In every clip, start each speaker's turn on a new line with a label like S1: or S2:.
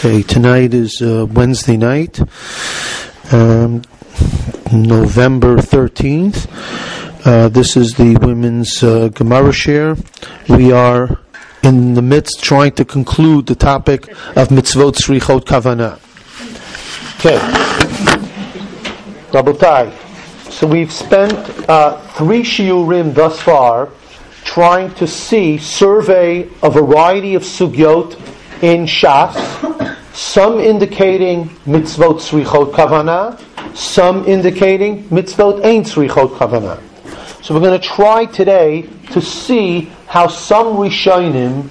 S1: Okay, tonight is Wednesday night, November 13th. This is the women's Gemara share. We are in the midst trying to conclude the topic of mitzvot srichot kavana. Okay, Rabotai. So we've spent 3 shiurim thus far trying to survey a variety of sugyot in Shas, some indicating mitzvot srichot kavana, some indicating mitzvot ein srichot kavana. So we're going to try today to see how some Rishonim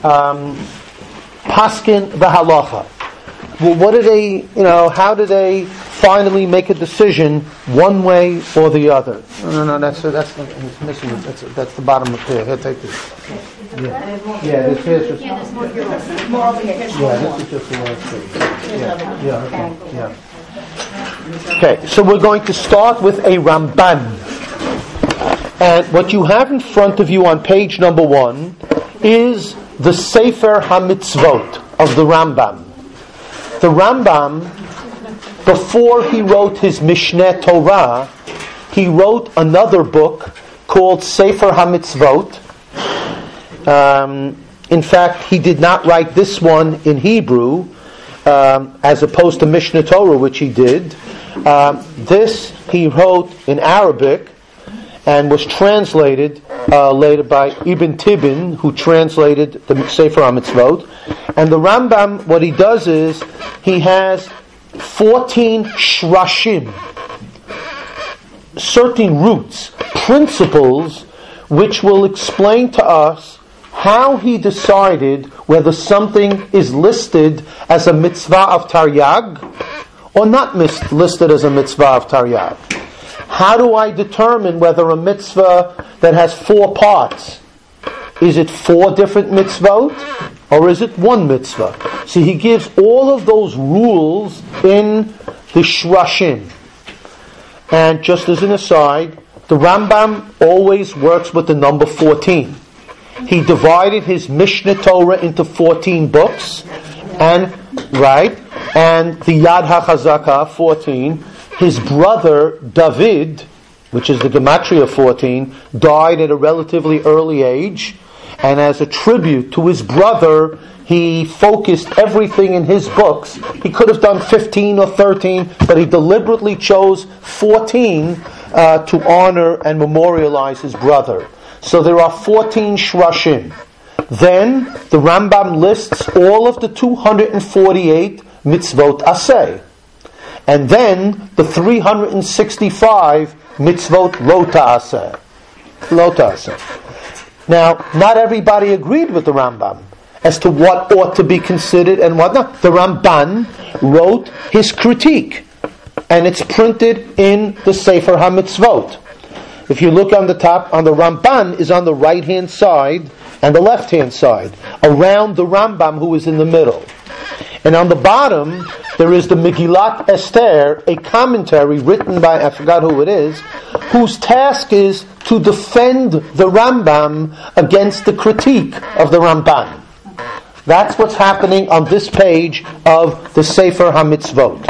S1: paskin the halacha. Well, what do they, how do they finally make a decision one way or the other? No, that's it's missing. That's the bottom of here. Here, take this. This is just. There's more over here. This is just the last page. Okay, so we're going to start with a Ramban. And what you have in front of you on page number 1 is the Sefer HaMitzvot of the Rambam. The Rambam, before he wrote his Mishneh Torah, he wrote another book called Sefer HaMitzvot. In fact, he did not write this one in Hebrew, as opposed to Mishneh Torah, which he did. This he wrote in Arabic and was translated later by Ibn Tibbon, who translated the Sefer HaMitzvot. And the Rambam, what he does is, he has 14 shrashim, certain roots, principles, which will explain to us how he decided whether something is listed as a mitzvah of taryag or not listed as a mitzvah of taryag. How do I determine whether a mitzvah that has 4 parts, is it 4 different mitzvot or is it 1 mitzvah? See, he gives all of those rules in the Shrashim. And just as an aside, the Rambam always works with the number 14. He divided his Mishneh Torah into 14 books, and the Yad HaChazaka 14. His brother David, which is the Gematria 14, died at a relatively early age, and as a tribute to his brother, he focused everything in his books. He could have done 15 or 13, but he deliberately chose 14 to honor and memorialize his brother. So there are 14 shrashim. Then the Rambam lists all of the 248 mitzvot aseh. And then the 365 mitzvot lo ta'aseh. Now, not everybody agreed with the Rambam as to what ought to be considered and what not. The Ramban wrote his critique, and it's printed in the Sefer HaMitzvot. If you look on the top, the Ramban is on the right-hand side and the left-hand side, around the Rambam, who is in the middle. And on the bottom, there is the Megillat Esther, a commentary written by, I forgot who it is, whose task is to defend the Rambam against the critique of the Ramban. That's what's happening on this page of the Sefer HaMitzvot.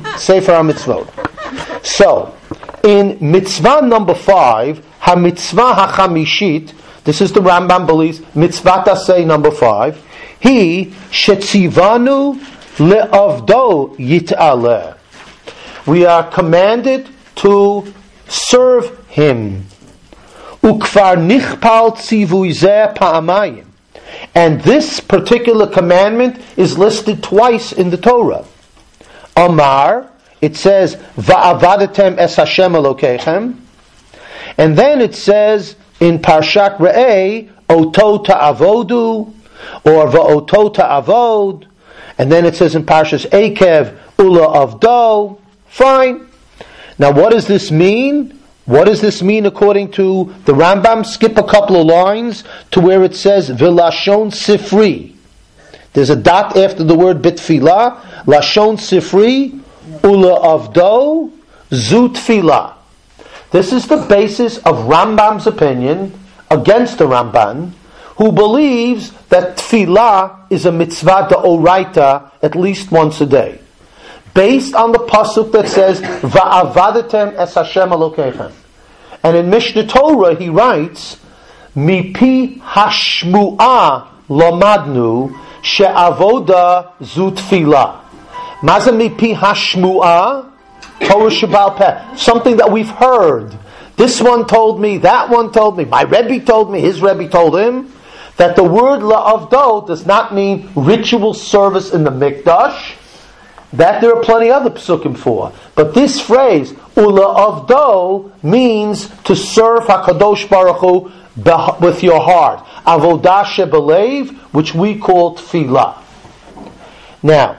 S1: So, in mitzvah number 5, HaMitzvah HaChamishit, this is the Rambam believes, mitzvah aseh number 5, he shetzivanu le'avdo yit'aleh. We are commanded to serve him. Ukvar nichpal tzivui zeh pa'amayim. And this particular commandment is listed twice in the Torah. Amar, it says, va'avadatem es Hashem Elokeichem. And then it says in Parshat Re'eh, oto ta'avodu, or va'oto ta'avod. And then it says in Parshas Ekev, ula avdo. Fine. Now what does this mean? What does this mean according to the Rambam? Skip a couple of lines to where it says v'lashon sifri. There's a dot after the word bitfilah. Lashon sifri, ula avdo, zu tfilah. This is the basis of Rambam's opinion against the Ramban, who believes that tefillah is a mitzvah d'oraita at least once a day, based on the pasuk that says "Va'avadetem es Hashem Elokeichem." And in Mishnah Torah he writes, "Mipi hashmu'ah lamadnu she'avoda zu tefillah." Maza mipi hashmu'ah Torah Shabbal Peh, something that we've heard. This one told me, that one told me, my Rebbe told me, his Rebbe told him, that the word la'avdo does not mean ritual service in the Mikdash. That there are plenty other psukim for. But this phrase, ula'avdo, means to serve HaKadosh Baruch Hu with your heart. Avodah shebelev, which we call tefillah. Now,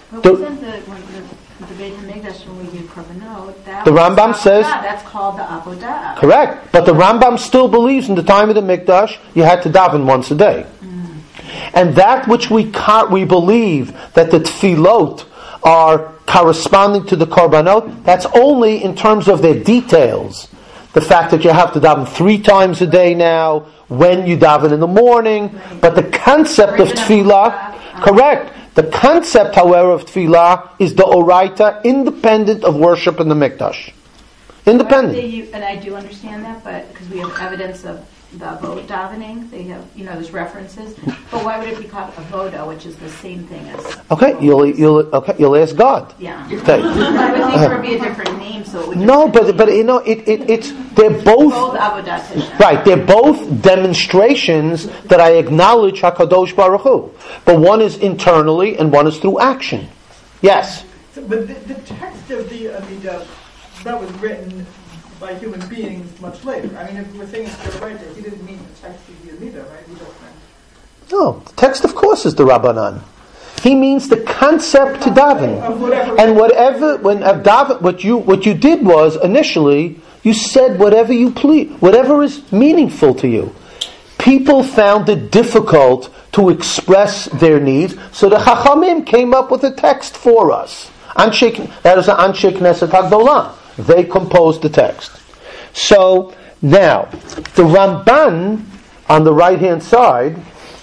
S2: the Beit HaMikdash, when we do korbanot,
S1: the Rambam says
S2: that's called the avodah.
S1: Correct, but the Rambam still believes in the time of the Mikdash you had to daven once a day, and that which we believe that the tefillot are corresponding to the korbanot. That's only in terms of their details. The fact that you have to daven 3 times a day now, when you daven in the morning, but the concept of tefillah, correct. The concept, however, of tefillah is the oraita, independent of worship in the mikdash. Independent.
S2: And I do understand that, but because we have evidence of the avod davening, they have, there's references. But why would it be called avoda, which is the same thing as?
S1: Okay, you'll ask God.
S2: Yeah.
S1: Okay.
S2: I would think there would be a different name, so it would.
S1: No, but it's they're both
S2: avodat Hashem.
S1: Right. They're both demonstrations that I acknowledge Hakadosh Baruch Hu, but one is internally and one is through action. Yes.
S3: So, but the text of the Amidah that was written by human beings much later. I mean, if we're saying it's the writer, he didn't mean the text of the Amidah, right? He don't mean.
S1: No, the text, of course, is the Rabbanan. He means the concept to daven, and whatever when daven, what you did was initially you said whatever you please, whatever is meaningful to you. People found it difficult to express their needs, so the Chachamim came up with a text for us. That is an Anshe Knesset Hagdolah. They composed the text. So now, the Ramban on the right-hand side,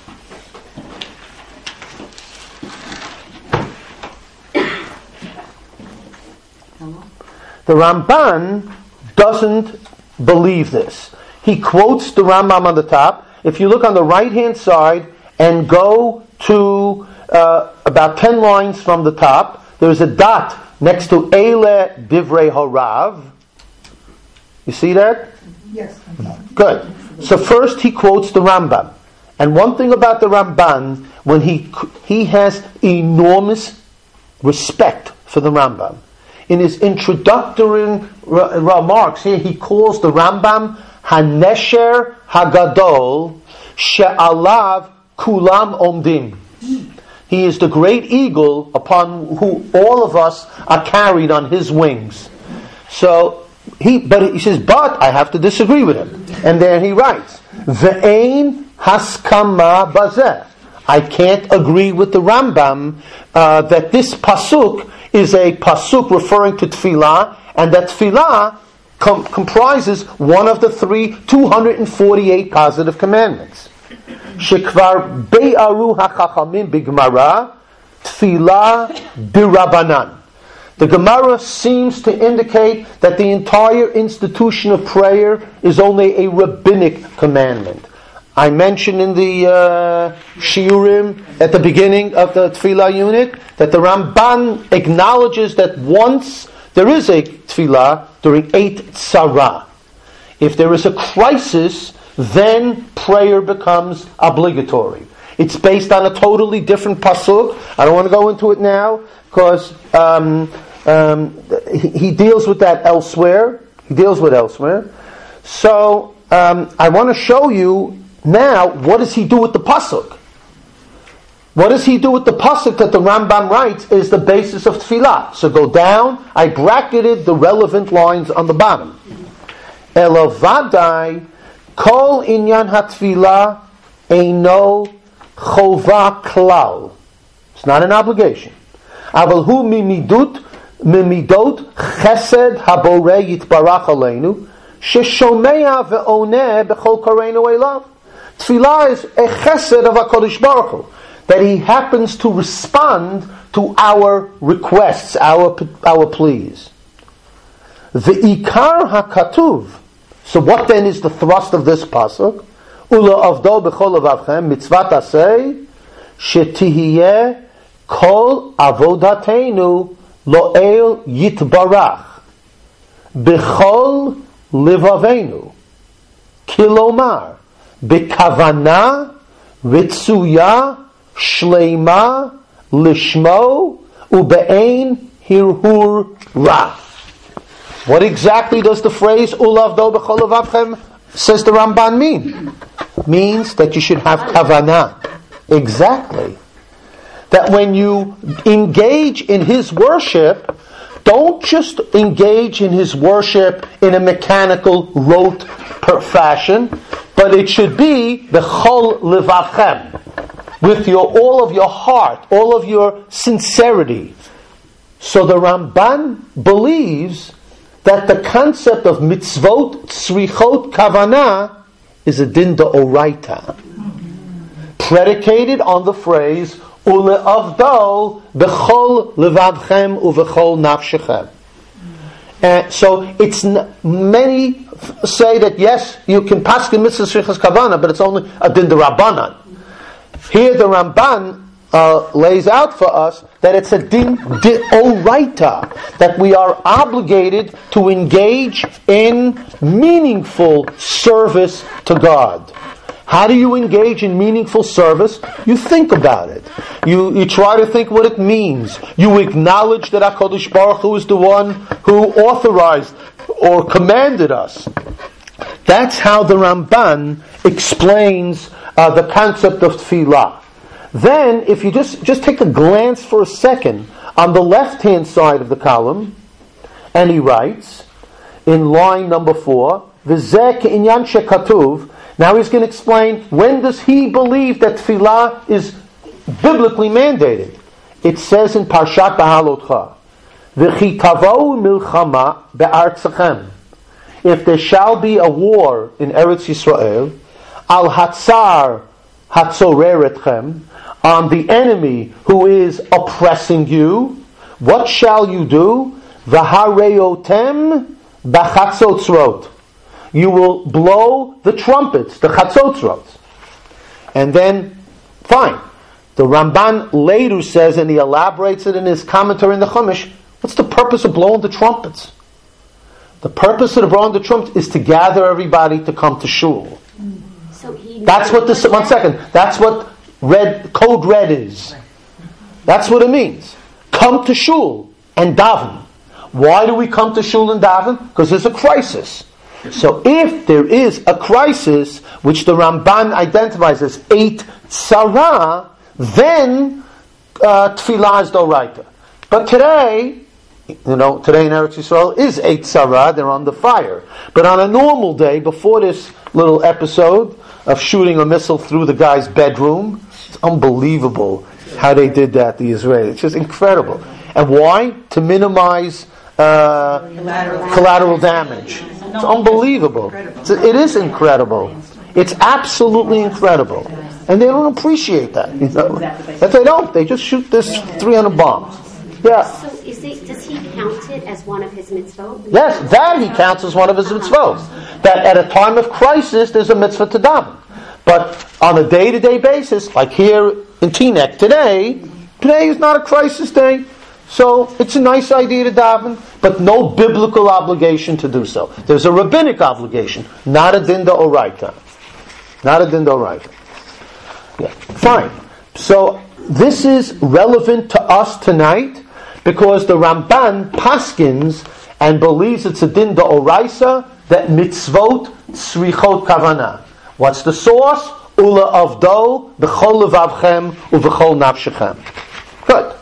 S1: the Ramban doesn't believe this. He quotes the Rambam on the top. If you look on the right-hand side and go to about 10 lines from the top, there's a dot next to Eile Divrei Harav. You see that?
S3: Yes.
S1: Good. So first he quotes the Rambam. And one thing about the Ramban, when he has enormous respect for the Rambam. In his introductory remarks here, he calls the Rambam Hanesher Hagadol She'alav Kulam Omdim. He is the great eagle upon who all of us are carried on his wings. So he says, but I have to disagree with him. And then he writes, Ve'ein haskama bazeh. I can't agree with the Rambam that this pasuk is a pasuk referring to tefillah, and that tefillah comprises one of the 248 positive commandments. Shekvar be'aru hachachamim b'gemara tefillah b'rabanan. The Gemara seems to indicate that the entire institution of prayer is only a rabbinic commandment. I mentioned in the shiurim at the beginning of the tefillah unit that the Ramban acknowledges that once there is a tefillah during 8 tzara. If there is a crisis, then prayer becomes obligatory. It's based on a totally different pasuk. I don't want to go into it now because he deals with that elsewhere. So I want to show you now, what does he do with the pasuk? What does he do with the pasuk that the Rambam writes is the basis of tefillah? So go down. I bracketed the relevant lines on the bottom. Elavadai kol inyan hatfilah eino chova klal. It's not an obligation. Aval hu mimidot chesed haborei yitbarach aleinu sheshomea ve'oneh bechol kareinu elav. Tefillah is a chesed of HaKadosh Baruch Hu, that He happens to respond to our requests, our pleas. The Ikar HaKatuv. So what then is the thrust of this pasuk? Ula avdo b'chol levavchem mitzvat aseh shetihiyeh kol avodatenu lo'el yitbarach b'chol levavenu kilomar b'kavana ritzuya shleima lishmo ube'ein hirhur ra. What exactly does the phrase Ulav do b'chol levavchem, says the Ramban, mean? Means that you should have kavanah. Exactly. That when you engage in His worship, don't just engage in His worship in a mechanical, rote fashion, but it should be b'chol levavchem, with all of your heart, all of your sincerity. So the Ramban believes that the concept of mitzvot tzrichot kavanah is a din d'oraita, predicated on the phrase ule'avdo b'chol levavchem uv'chol nafshechem. So it's many say that yes, you can paskin mitzvot tzrichot kavanah, but it's only a din d'Rabbanan. Here the Ramban lays out for us that it's a din d'oraita, that we are obligated to engage in meaningful service to God. How do you engage in meaningful service? You think about it. You try to think what it means. You acknowledge that HaKadosh Baruch Hu is the one who authorized or commanded us. That's how the Ramban explains the concept of tefillah. Then, if you just take a glance for a second on the left-hand side of the column, and he writes, in line number 4, V'zeh ke'inyan shekatuv. Now he's going to explain, when does he believe that tefillah is biblically mandated? It says in Parshat B'halotcha, V'chi tavou milchama be'artzachem. If there shall be a war in Eretz Yisrael, al hatzar hatzoreretchem, on the enemy who is oppressing you, what shall you do? V'hareotem b'chatzotzrot. You will blow the trumpets, the chatzotzrot. And then, fine. The Ramban later says, and he elaborates it in his commentary in the Chumash, what's the purpose of blowing the trumpets? The purpose of blowing the trumpets is to gather everybody to come to shul.
S4: So
S1: that's what this. One second. That's what code red is. That's what it means. Come to shul and daven. Why do we come to shul and daven? Because there's a crisis. So if there is a crisis, which the Ramban identifies as 8 tzara, then tefillah is d'oraita. But today in Eretz Yisrael is 8 tzara, they're on the fire. But on a normal day, before this little episode of shooting a missile through the guy's bedroom, it's unbelievable how they did that, the Israelis. It's just incredible. And why? To minimize collateral damage. It's unbelievable. It is incredible. It's absolutely incredible. And they don't appreciate that. If they don't, they just shoot this 300 bombs. Yeah.
S4: So does he count it as one of his mitzvot?
S1: Yes, that he counts as one of his mitzvot. That at a time of crisis, there's a mitzvah to daven. But on a day-to-day basis, like here in Teaneck today is not a crisis day. So it's a nice idea to daven, but no biblical obligation to do so. There's a rabbinic obligation, not a din d'oraita. Not a din d'oraita. Yeah, fine. So this is relevant to us tonight because the Ramban paskins and believes it's a din d'oraisa that mitzvot tzrichot kavanah. What's the source? Ula avdo b'chol levavchem uv'chol nafshechem. Good.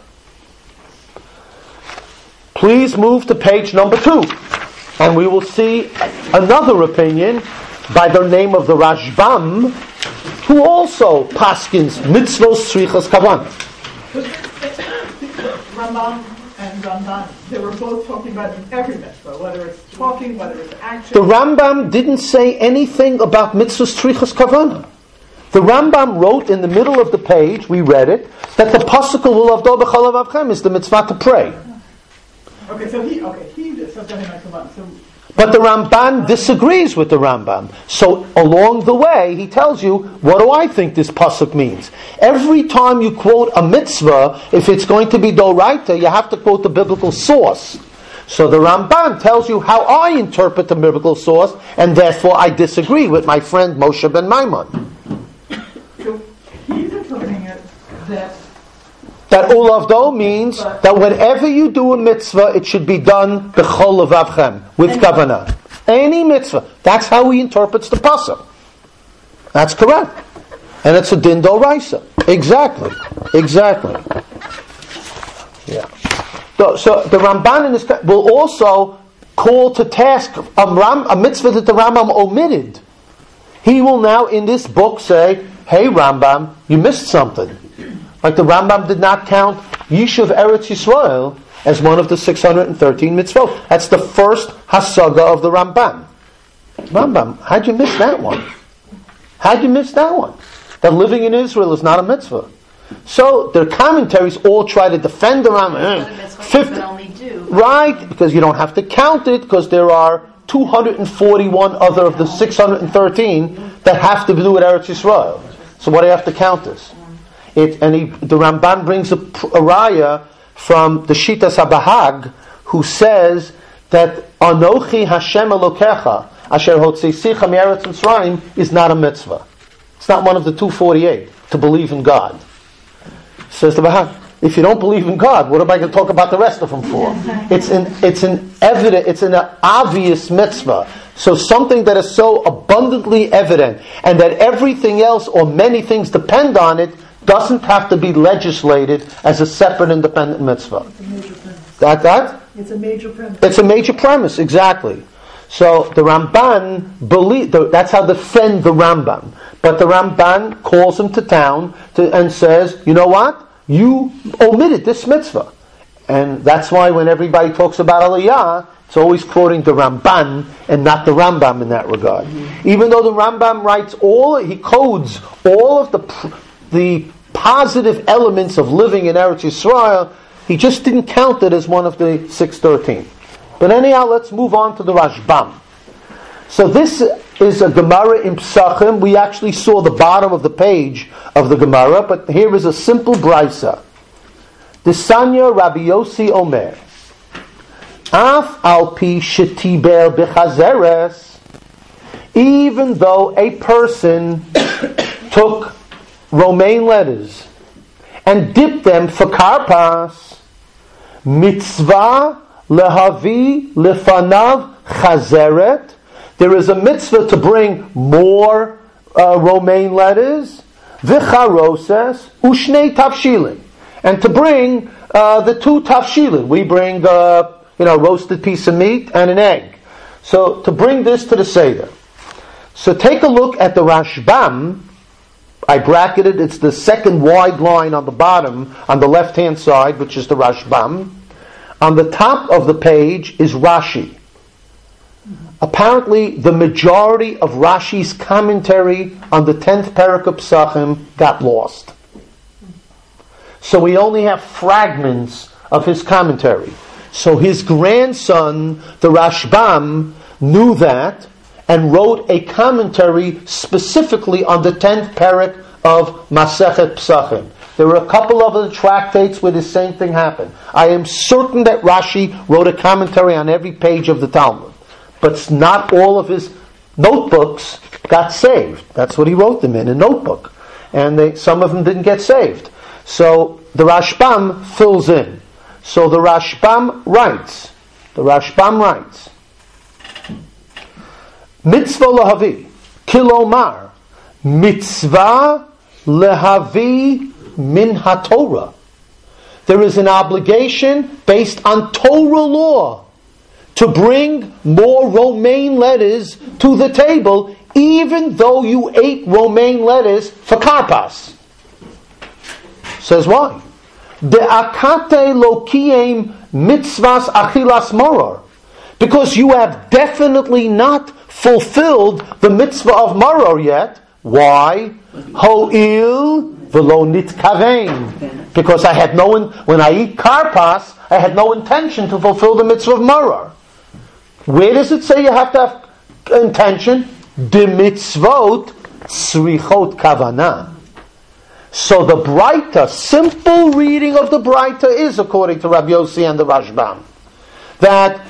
S1: Please move to page number 2, and we will see another opinion by the name of the Rashbam, who also paskins mitzvos tzrichas kavanah.
S3: Rambam and Ramban, they were both talking about every mitzvah, whether it's talking, whether it's action.
S1: The Rambam didn't say anything about mitzvos tzrichas kavanah. The Rambam wrote in the middle of the page, we read it, that the pasuk Ulavdo b'chol levavchem is the mitzvah to pray.
S3: Okay, so he says so.
S1: But the Ramban disagrees with the Rambam. So along the way, he tells you, what do I think this pasuk means? Every time you quote a mitzvah, if it's going to be doraita, you have to quote the biblical source. So the Ramban tells you how I interpret the biblical source, and therefore I disagree with my friend Moshe ben Maimon.
S3: So he's interpreting it
S1: that ulavdo means that whenever you do a mitzvah, it should be done b'chol levavchem, with kavanah. Any mitzvah. That's how he interprets the pasuk. That's correct. And it's a din d'oraisa. Exactly. Yeah. So the Ramban in this will also call to task a mitzvah that the Rambam omitted. He will now in this book say, hey Rambam, you missed something. Like the Rambam did not count Yishuv Eretz Yisrael as one of the 613 mitzvot. That's the first hasaga of the Rambam. Rambam, how'd you miss that one? That living in Israel is not a mitzvah. So their commentaries all try to defend the Rambam. Right, because you don't have to count it, because there are 241 other of the 613 that have to do with Eretz Yisrael. So what do you have to count this? The Ramban brings a raya from the Shitas HaBahag, who says that Anochi Hashem Elokecha Asher Hotzeisicha Me'eretz Mitzrayim is not a mitzvah. It's not one of the 248 to believe in God. Says the Bahag, if you don't believe in God, what am I going to talk about the rest of them for? It's an obvious mitzvah. So something that is so abundantly evident, and that everything else or many things depend on it, doesn't have to be legislated as a separate independent mitzvah.
S3: It's a major premise.
S1: It's a major premise, exactly. So the Ramban that's how defend the Rambam. But the Ramban calls him to town and says, you know what? You omitted this mitzvah. And that's why when everybody talks about Aliyah, it's always quoting the Ramban and not the Rambam in that regard. Even though the Rambam he codes all of the positive elements of living in Eretz Yisrael, he just didn't count it as one of the 613. But anyhow, let's move on to the Rashbam. So this is a Gemara in Psachim. We actually saw the bottom of the page of the Gemara, but here is a simple brisa. Desanya Rabbi Yossi Omer, Af al pi shetiber bechazeres, even though a person took Romaine letters and dipped them for karpas, mitzvah lehavi lefanav chazeret, there is a mitzvah to bring more Romaine letters, v'charoses ushnei tafshilin, and to bring the 2 tafshilin. We bring roasted piece of meat and an egg. So to bring this to the Seder. So take a look at the Rashbam. I bracketed, it's the second wide line on the bottom, on the left-hand side, which is the Rashbam. On the top of the page is Rashi. Apparently, the majority of Rashi's commentary on the 10th Perek of Psachim got lost. So we only have fragments of his commentary. So his grandson, the Rashbam, knew that and wrote a commentary specifically on the 10th Perek of Masechet Psachim. There were a couple of other tractates where the same thing happened. I am certain that Rashi wrote a commentary on every page of the Talmud. But not all of his notebooks got saved. That's what he wrote them in, a notebook. And some of them didn't get saved. So the Rashbam fills in. So the Rashbam writes, Mitzvah lehavi, kilomar, mitzvah lehavi min haTorah. There is an obligation based on Torah law to bring more Romaine letters to the table, even though you ate Romaine letters for karpas. Says why? De'akate lokiem mitzvahs achilas maror. Because you have definitely not fulfilled the mitzvah of maror yet. Why? Ho'il v'lo nitkarein. Because I had when I eat karpas, I had no intention to fulfill the mitzvah of maror. Where does it say you have to have intention? De mitzvot tzrichot kavana. So the Braita, simple reading of the Braita is, according to Rabbi Yossi and the Rashbam, that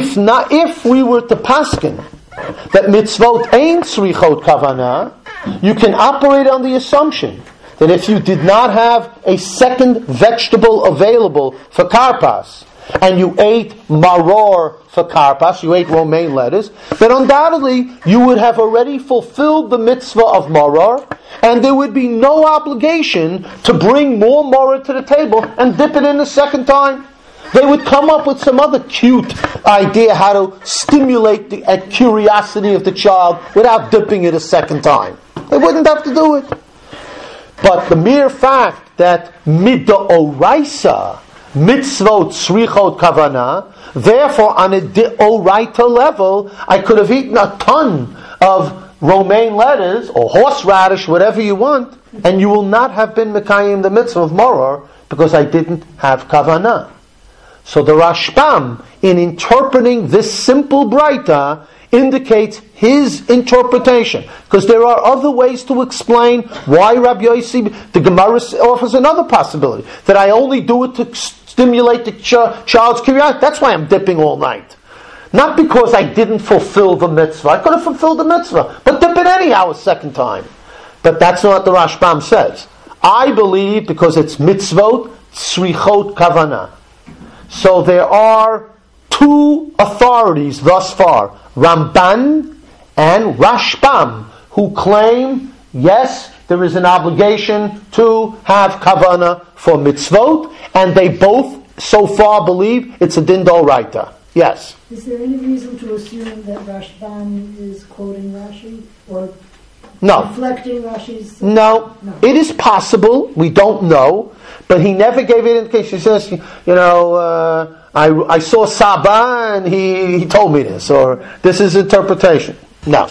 S1: if we were to paskin that mitzvot ain't tzrichot kavana, you can operate on the assumption that if you did not have a second vegetable available for karpas, and you ate maror for karpas, you ate romaine lettuce, then undoubtedly you would have already fulfilled the mitzvah of maror, and there would be no obligation to bring more maror to the table and dip it in a second time. They would come up with some other cute idea how to stimulate the curiosity of the child without dipping it a second time. They wouldn't have to do it. But the mere fact that mid'oraisa, mitzvot tzrichot kavana, therefore on a de'oraita level, I could have eaten a ton of romaine lettuce or horseradish, whatever you want, and you will not have been mekayim the mitzvah of maror because I didn't have kavana. So the Rashbam, in interpreting this simple Braita, indicates his interpretation. Because there are other ways to explain why Rabbi Yossi, the Gemara offers another possibility. That I only do it to stimulate the child's curiosity. That's why I'm dipping all night. Not because I didn't fulfill the mitzvah. I could have fulfilled the mitzvah, but dip it anyhow a second time. But that's not what the Rashbam says. I believe because it's mitzvot, tzrichot kavana. So there are two authorities thus far, Ramban and Rashbam, who claim, yes, there is an obligation to have kavana for mitzvot, and they both so far believe it's a din d'oraita. Yes.
S5: Is there any reason to assume that Rashbam is quoting Rashi or reflecting Rashi's?
S1: No. It is possible. We don't know. But he never gave it indication. He says, I saw Saba and he told me this, or this is interpretation. No.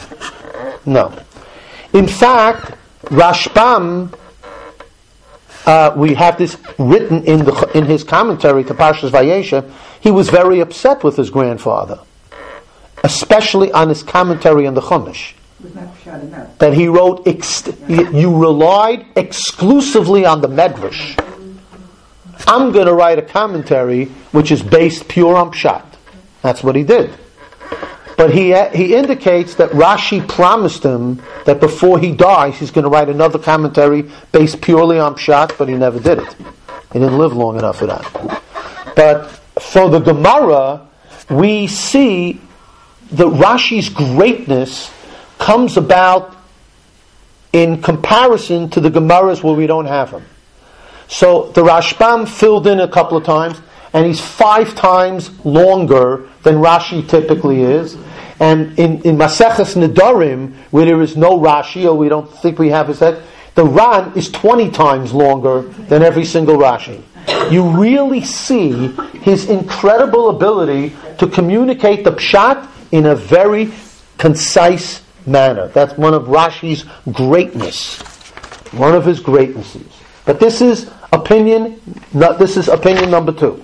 S1: In fact, Rashbam, we have this written in his commentary to Parshas Vayeshev. He was very upset with his grandfather, especially on his commentary on the Chumash. That he wrote, you relied exclusively on the Medrash. I'm going to write a commentary which is based pure on Pshat. That's what he did. But he indicates that Rashi promised him that before he dies, he's going to write another commentary based purely on Pshat, but he never did it. He didn't live long enough for that. But for the Gemara, we see that Rashi's greatness comes about in comparison to the Gemaras where we don't have him. So the Rashbam filled in a couple of times, and he's 5 times longer than Rashi typically is. And in Maseches Nedarim, where there is no Rashi, or we don't think we have his head, the Ran is 20 times longer than every single Rashi. You really see his incredible ability to communicate the Pshat in a very concise manner. That's one of Rashi's greatness. One of his greatnesses. But this is opinion number 2.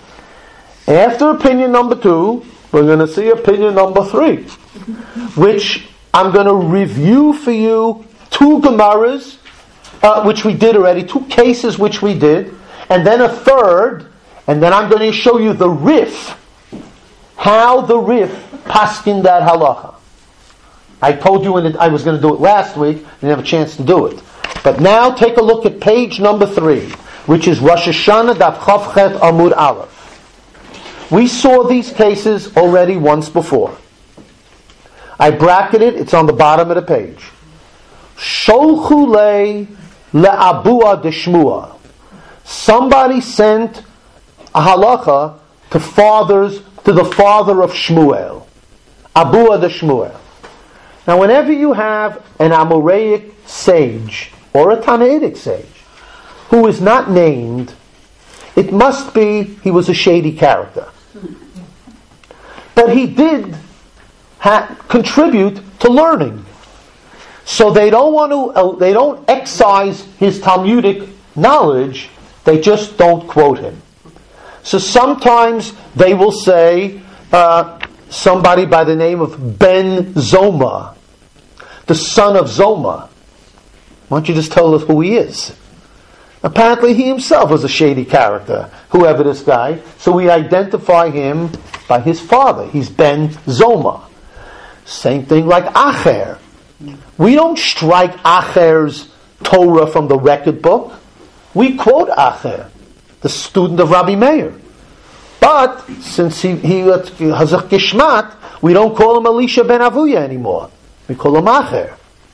S1: After opinion number 2, we're going to see opinion number 3, which I'm going to review for you 2 Gemaras, which we did already, 2 cases which we did, and then a third, and then I'm going to show you the Rif, how the Rif paskin that halacha. I told you I was going to do it last week, I didn't have a chance to do it. But now take a look at page number 3, which is Rosh Hashanah Daf Chavchet Amud Aleph. We saw these cases already once before. I bracketed, it's on the bottom of the page. Sholchu le le'abua deshmua. Somebody sent a halacha to the father of Shmuel. Abua de Shmuel. Now whenever you have an Amoraic sage, or a Tanaitic sage, who is not named, it must be he was a shady character. But he did contribute to learning. So they don't excise his Talmudic knowledge, they just don't quote him. So sometimes they will say somebody by the name of Ben Zoma, the son of Zoma. Why don't you just tell us who he is? Apparently he himself was a shady character, whoever this guy, so we identify him by his father. He's Ben Zoma. Same thing like Acher. We don't strike Acher's Torah from the record book. We quote Acher, the student of Rabbi Meir. But since he has a kishmat, we don't call him Elisha ben Avuya anymore. We call him Acher.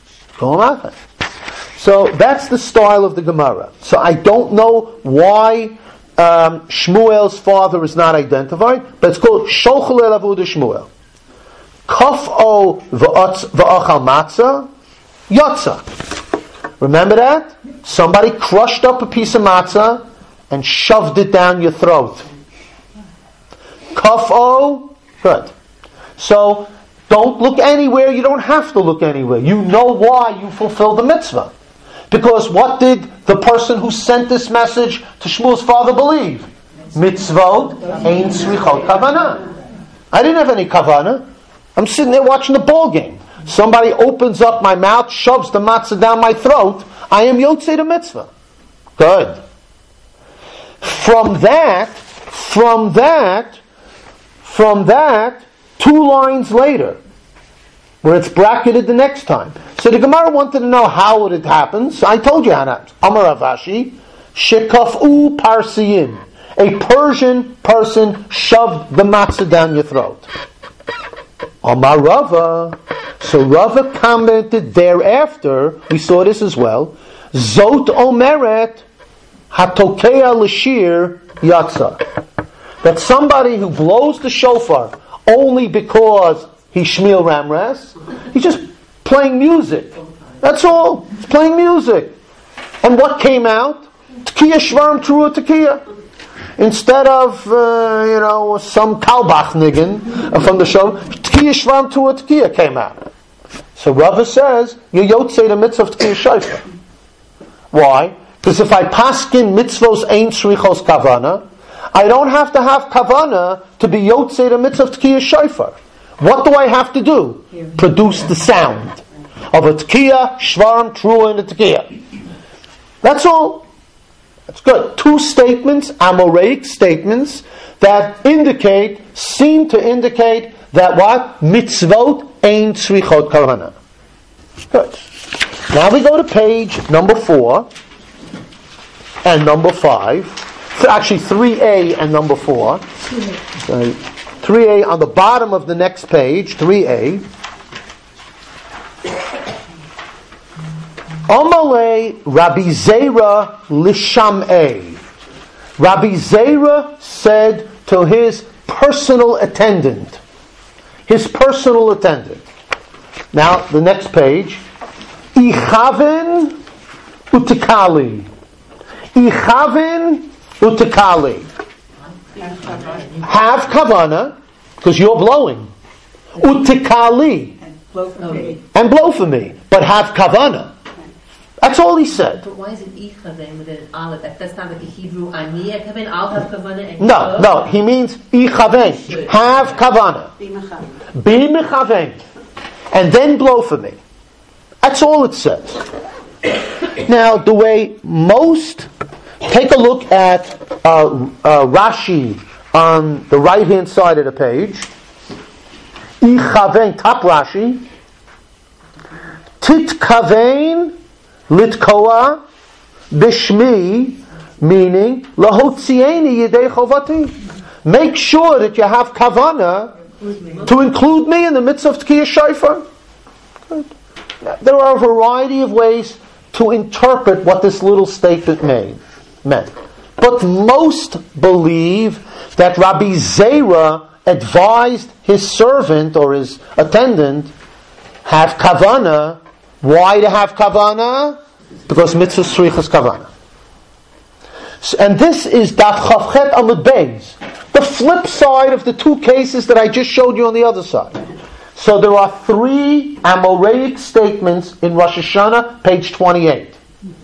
S1: So that's the style of the Gemara. So I don't know why Shmuel's father is not identified, but it's called Shochel el Avuda Shmuel. Kaf o v'achal matzah yotza. Remember that? Somebody crushed up a piece of matzah and shoved it down your throat. Kaf o, good. So don't look anywhere. You don't have to look anywhere. You know why you fulfilled the mitzvah. Because what did the person who sent this message to Shmuel's father believe? Mitzvot ein tzrichot kavana. I didn't have any kavana. I'm sitting there watching the ball game. Somebody opens up my mouth, shoves the matzah down my throat. I am yotzei the mitzvah. Good. From that, 2 lines later, where it's bracketed the next time. So the Gemara wanted to know how it happens. So I told you how it happens. Amar Ravashi, shekaf'u parsiyin. A Persian person shoved the matzah down your throat. Amar Rava. So Rava commented thereafter, we saw this as well, Zot omeret hatokea l'shir yatsa. That somebody who blows the shofar only because he's Shmuel Ramras, he's just playing music. That's all. He's playing music. And what came out? Tekiya Shvarim Trua Tekiya. Instead of, some Kalbach niggin from the show, Tekiya Shvarim Trua Tekiya came out. So Rava says, you yotzei the mitzvah of Tekiya Shofar. Why? Because if I paskin mitzvos ein tzrichos kavana, I don't have to have kavana to be yotzei the mitzvah of Tekiya Shofar. What do I have to do? Produce the sound of a Tekiya, Shvarim, Trua, and a Tekiya. That's all. That's good. 2 statements, Amoraic statements, that seem to indicate that what? Mitzvot ein tzrichot kavana. Good. Now we go to page number 4 and number 5. Actually 3a and number 4. Okay. 3a on the bottom of the next page, 3a. Amalei Rabbi Zera Lisham'e. Rabbi Zera said to his personal attendant. Now, the next page. Ichaven utikali. Have kavana, because you're blowing. Utikali. And blow for me. But have kavana. That's all he said.
S6: But why is it ichaven with an aleph? That's not like a Hebrew ani. Kaven, I'll have kavana.
S1: No. He means ichaven. Have kavana. Be mechaven. And then blow for me. That's all it says. Now, the way most... Take a look at Rashi on the right-hand side of the page. Ichaven, top Rashi. Titkaven litkoa bishmi, meaning lahotzieni yedei chovati. Make sure that you have kavana to include me in the midst of Tekiya Shofar. There are a variety of ways to interpret what this little statement meant. But most believe that Rabbi Zera advised his servant or his attendant have kavana. Why to have kavana? Because mitzvah tzrichas kavana. And this is Daf Chavchet Amud Beis, the flip side of the 2 cases that I just showed you on the other side. So there are 3 Amoraic statements in Rosh Hashanah, page 28.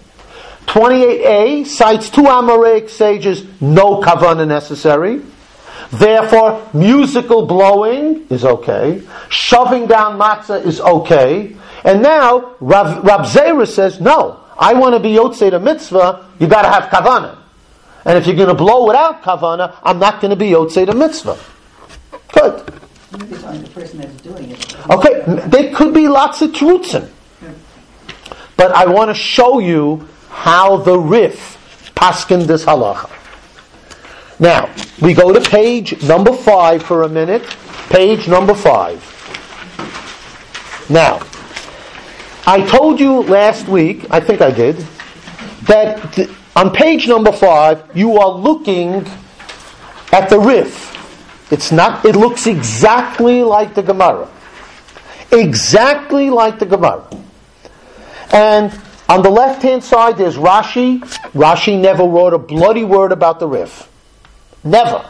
S1: 28a cites 2 Amoraic sages, no kavanah necessary. Therefore, musical blowing is okay. Shoving down matzah is okay. And now, Rav Zera says, no, I want to be yotzei the mitzvah, you got to have kavanah. And if you're going to blow without kavanah, I'm not going to be yotzei the mitzvah. Good.
S7: It's only the person that's doing it.
S1: Okay, there could be lots of truths. But I want to show you how the Rif paskin this halacha. Now, we go to page number 5 for a minute. Page number 5. Now, I told you last week, I think I did, that on page number 5, you are looking at the Rif. It looks exactly like the Gemara. Exactly like the Gemara. And on the left-hand side, there's Rashi. Rashi never wrote a bloody word about the Rif. Never.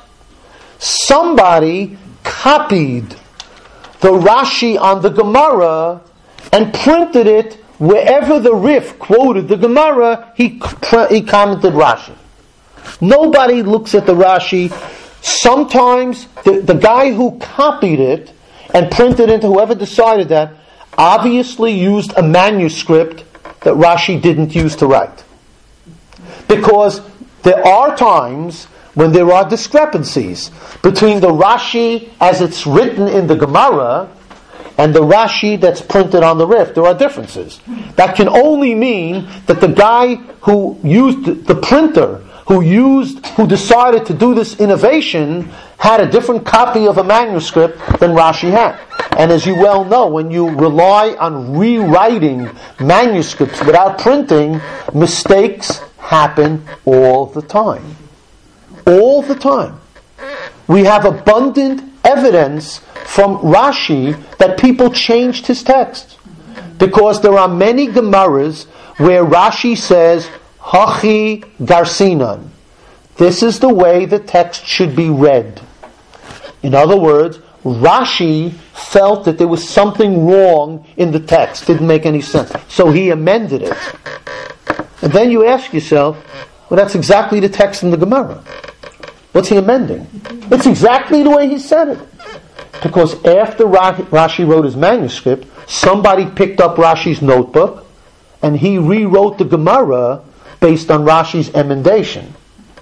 S1: Somebody copied the Rashi on the Gemara and printed it wherever the Rif quoted the Gemara, he commented Rashi. Nobody looks at the Rashi. Sometimes the guy who copied it and printed it, whoever decided that, obviously used a manuscript that Rashi didn't use to write. Because there are times when there are discrepancies between the Rashi as it's written in the Gemara and the Rashi that's printed on the Rif. There are differences. That can only mean that the guy who used the printer, who decided to do this innovation, had a different copy of a manuscript than Rashi had. And as you well know, when you rely on rewriting manuscripts without printing, mistakes happen all the time. All the time. We have abundant evidence from Rashi that people changed his text. Because there are many Gemaras where Rashi says, Hachi Garsinan. This is the way the text should be read. In other words, Rashi felt that there was something wrong in the text. Didn't make any sense. So he amended it. And then you ask yourself, well, that's exactly the text in the Gemara. What's he amending? It's exactly the way he said it. Because after Rashi wrote his manuscript, somebody picked up Rashi's notebook and he rewrote the Gemara based on Rashi's emendation.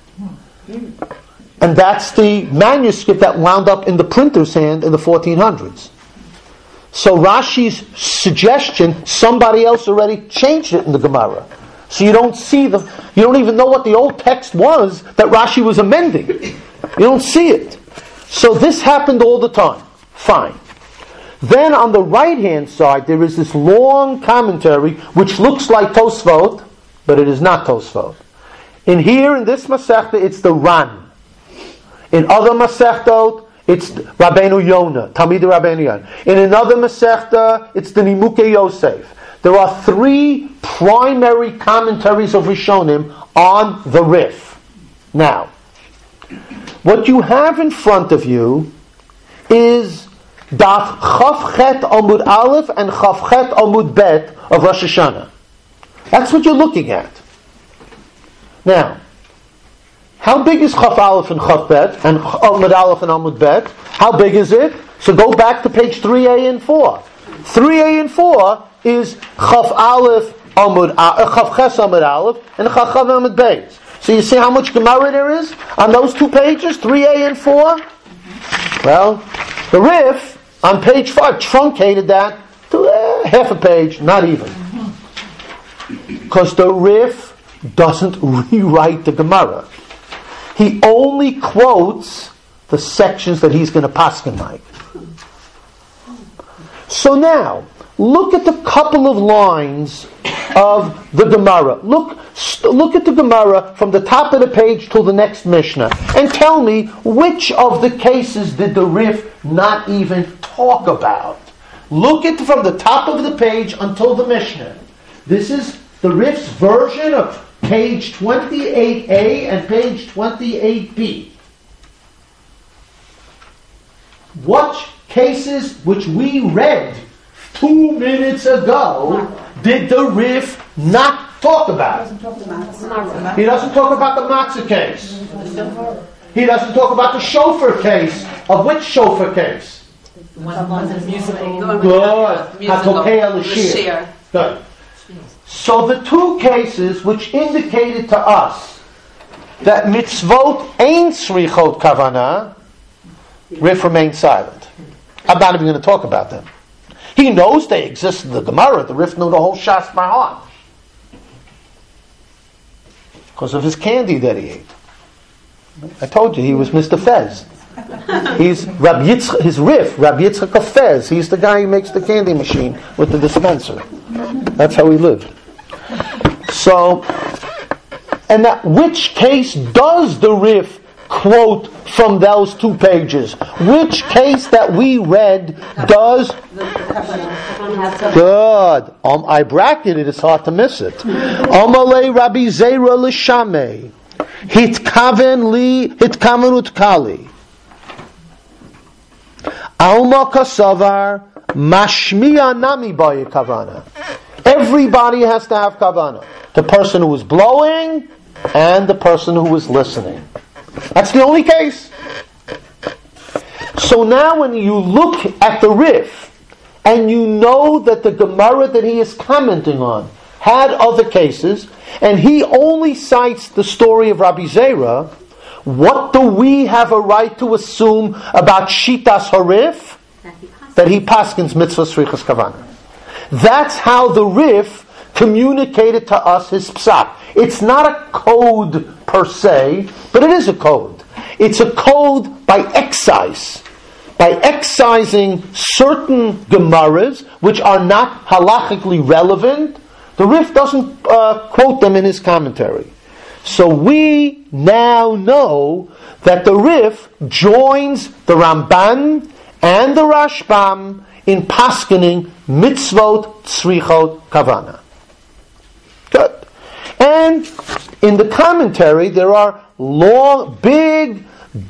S1: And that's the manuscript that wound up in the printer's hand in the 1400s. So Rashi's suggestion, somebody else already changed it in the Gemara. So you don't even know what the old text was that Rashi was amending. You don't see it. So this happened all the time. Fine. Then on the right-hand side, there is this long commentary which looks like Tosfot, but it is not Tosfot. In this Masechta, it's the Ran. In other Masechtot, it's Rabbeinu Yonah, Talmidei Rabbeinu Yonah. In another Masechta, it's the Nimukei Yosef. There are 3 primary commentaries of Rishonim on the Rif. Now, what you have in front of you is Daf Chav Chet Amud Aleph and Chav Chet Amud Bet of Rosh Hashanah. That's what you're looking at. Now, how big is Chav Aleph and Chav Bet and Amud Aleph and Amud Bet? How big is it? So go back to page 3a and 4. 3a and 4 is Chav Aleph Chav Ches Amud Aleph and Chav Amud Bet. So you see how much Gemara there is on those 2 pages, 3a and 4? Well, the Rif on page 5 truncated that to half a page, not even. Because the Rif doesn't rewrite the Gemara. He only quotes the sections that he's going to paskin like. So now, look at the couple of lines of the Gemara. Look at the Gemara from the top of the page till the next Mishnah, and tell me which of the cases did the Rif not even talk about. Look at from the top of the page until the Mishnah. This is the Rif's version of page 28a and page 28b. What cases which we read 2 minutes ago did the Rif not talk about? He doesn't talk about the matzah case. He doesn't talk about the shofar case. Of which shofar case?
S6: Good.
S1: Hatokei L'shir. Good. So the 2 cases which indicated to us that mitzvot ain't srichot kavana, Rif remained silent. I'm not even going to talk about them. He knows they exist in the Gemara. The Rif knew the whole Shas by heart because of his candy that he ate. I told you he was Mr. Fez. He's Rabbi Yitzchak, his Rif, Rabbi Yitzchak of Fez. He's the guy who makes the candy machine with the dispenser. That's how he lived. So, and that which case does the Rif quote from those 2 pages? Which case that we read does? Good. I bracketed. It's hard to miss it. Amalei Rabbi Zera l'shamei hitkaven utkali alma kasavar mashmiya nami bayi kavana. Everybody has to have kavana. The person who is blowing and the person who is listening. That's the only case. So now when you look at the Rif, and you know that the Gemara that he is commenting on had other cases, and he only cites the story of Rabbi Zera, what do we have a right to assume about Shitas HaRif? That he paskins mitzvah srichas kavana. That's how the Rif communicated to us his psak. It's not a code per se, but it is a code. It's a code by excise. By excising certain Gemaras which are not halachically relevant, the Rif doesn't quote them in his commentary. So we now know that the Rif joins the Ramban and the Rashbam in paskening mitzvot tzrichot kavana. Good. And in the commentary there are long, big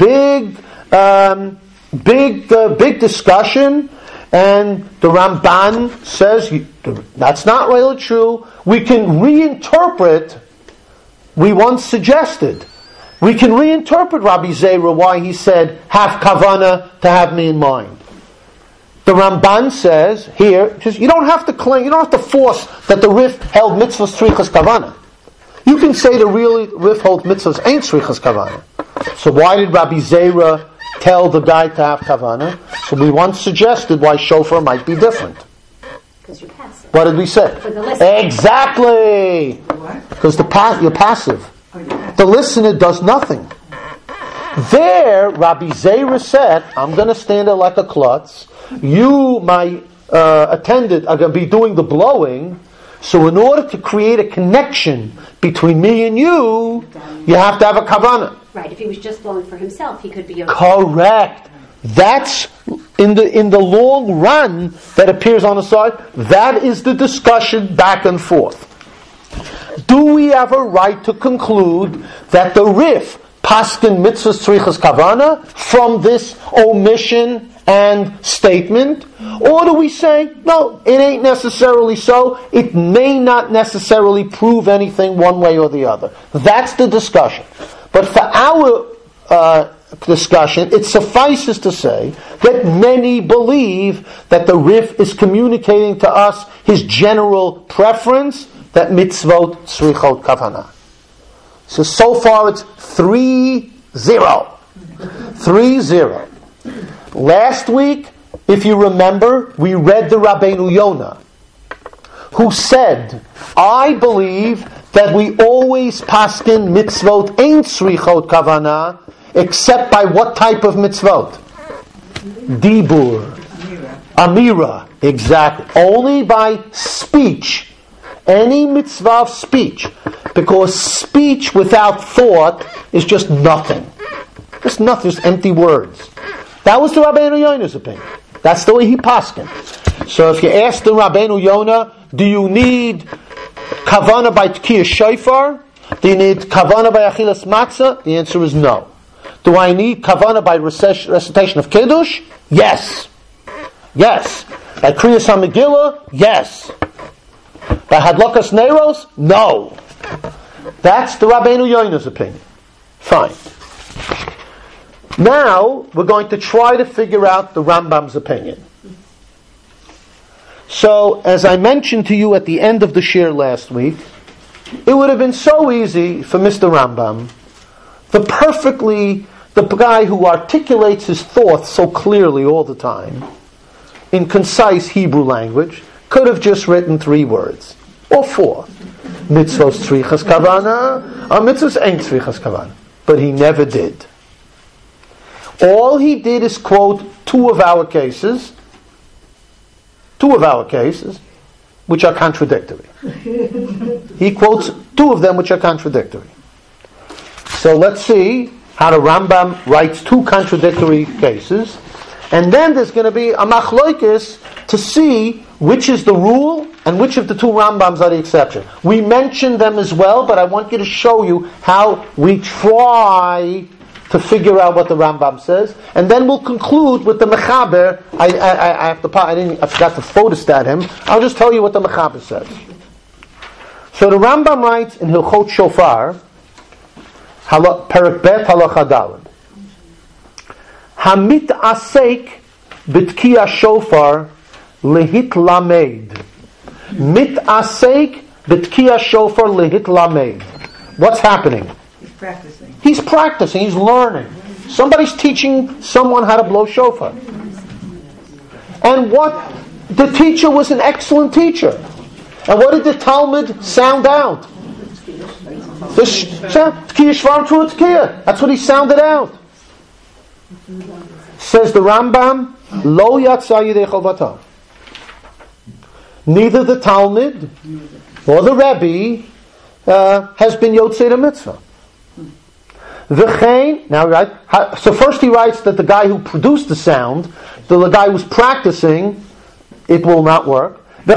S1: discussion, and the Ramban says that's not really true. We can reinterpret. We once suggested we can reinterpret Rabbi Zera why he said have kavana to have me in mind. The Ramban says here, you don't have to claim, you don't have to force that the Rif held mitzvahs tzrichas kavana. You can say the real Rif holds mitzvahs ain't tzrichas kavana. So why did Rabbi Zera tell the guy to have kavana? So we once suggested why shofar might be different.
S4: Because you're passive.
S1: What did we say?
S4: For the listener.
S1: Exactly. Because you're passive. The listener does nothing. There, Rabbi Zera said, I'm going to stand there like a klutz. You, my attendant, are going to be doing the blowing. So in order to create a connection between me and you have to have a kavanah.
S4: Right, if he was just blowing for himself, he could be okay.
S1: Correct. That's in the long run that appears on the side. That is the discussion back and forth. Do we have a right to conclude that the Rif paskin mitzvahs tzrichas kavana from this omission and statement? Or do we say, no, it ain't necessarily so. It may not necessarily prove anything one way or the other. That's the discussion. But for our discussion, it suffices to say that many believe that the Rif is communicating to us his general preference that mitzvot tzrichot kavana. So far it's 3-0. 3-0. Last week, if you remember, we read the Rabbeinu Yonah, who said, I believe that we always paskin mitzvot ain't tzrichot kavana, except by what type of mitzvot? Dibur. Amira. Exactly. Only by speech. Any mitzvah of speech. Because speech without thought is just nothing. Just nothing, just empty words. That was the Rabbeinu Yonah's opinion. That's the way he paskin. So if you ask the Rabbeinu Yonah, do you need kavana by tkiyah shofar? Do you need kavana by achilas matzah? The answer is no. Do I need kavana by recitation of kiddush? Yes. Yes. By Kriyas HaMegillah? Yes. By Hadlakas Neiros? No. That's the Rabbeinu Yoina's opinion. Fine. Now, we're going to try to figure out the Rambam's opinion. So, as I mentioned to you at the end of the shir last week, it would have been so easy for Mr. Rambam, the guy who articulates his thoughts so clearly all the time, in concise Hebrew language, could have just written 3 words, or 4. Mitzvos tzrichas kavana, or mitzvos ain't tzrichas kavana. But he never did. All he did is quote 2 of our cases, which are contradictory. He quotes 2 of them which are contradictory. So let's see how the Rambam writes 2 contradictory cases, and then there's going to be a machloikis to see which is the rule and which of the 2 Rambams are the exception. We mentioned them as well, but I want you to show you how we try to figure out what the Rambam says, and then we'll conclude with the Mechaber. I forgot to photostat him. I'll just tell you what the Mechaber says. So the Rambam writes in Hilchot Shofar, Perek Bet Halacha Daled, Hamit Asek B'Tkiya Shofar Lehit Lamed. Mit Asek B'Tkiya Shofar Lehit Lamed. What's happening? He's practicing, he's learning. Somebody's teaching someone how to blow shofar. And the teacher was an excellent teacher. And what did the Talmud sound out? That's what he sounded out. Says the Rambam, Lo yatsa yidei chovato. Neither the Talmud or the Rebbe has been yotzei the mitzvah. So first he writes that the guy who produced the sound, the guy who's practicing, it will not work. The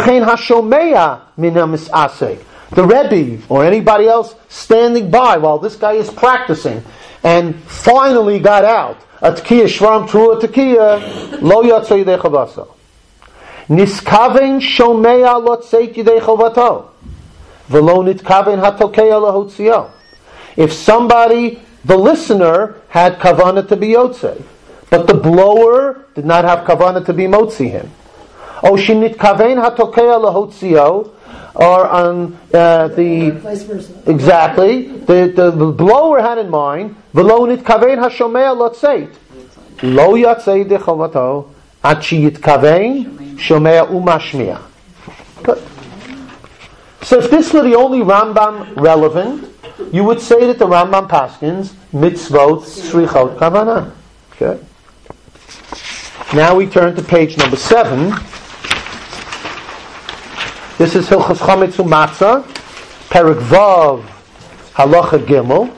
S1: Rebbe or anybody else standing by while this guy is practicing and finally got out. Atkiya shvam trua tekiya lo yatzei yidei chovato. Niskaven shomea lo tzeit yidei chovato v'lo nitkaven hatokeya lehotzio. If somebody, the listener, had kavanah to be yotzei, but the blower did not have kavanah to be motzi him. O shinit kaven hatokeya lehotzio, or on the
S5: vice versa.
S1: Exactly, the blower had in mind v'lo nitkaven hashomea lo tzeit lo yatzei yidei chovato ad sheyitkaven shomea umashmiya. Good. So if this were the only Rambam relevant, you would say that the Rambam paskins mitzvot tzrichot kavanah. Okay. Now we turn to page number 7. This is Hilchos Chametz U'Matzah, Perek Vav, Halacha Gimel.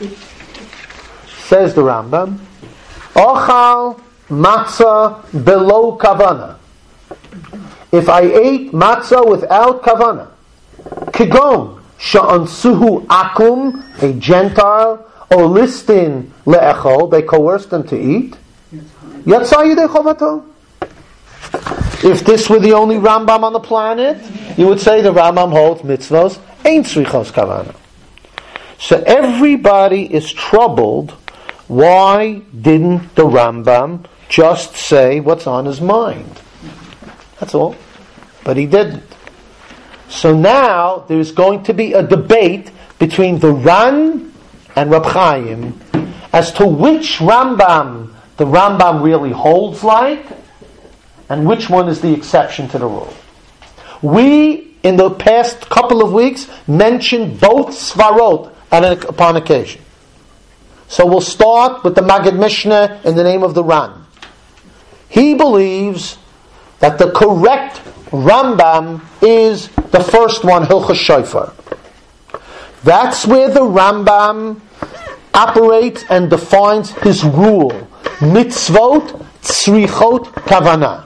S1: Says the Rambam, Ochal matzah below kavanah. If I ate matzah without kavanah, Kigon sha'ansuhu akum, a Gentile, or listin le'echol, they coerced them to eat. Yatzah yidei chovato. If this were the only Rambam on the planet, you would say the Rambam holds mitzvos ain't tzrichos kavanah. So everybody is troubled. Why didn't the Rambam just say what's on his mind? That's all. But he didn't. So now there's going to be a debate between the Ran and Rab Chaim as to which Rambam the Rambam really holds like and which one is the exception to the rule. We, in the past couple of weeks, mentioned both Svarot upon occasion. So we'll start with the Maggid Mishnah in the name of the Ran. He believes that the correct Rambam is the first one, Hilchos Shofar. That's where the Rambam operates and defines his rule. Mitzvot tzrichot kavanah.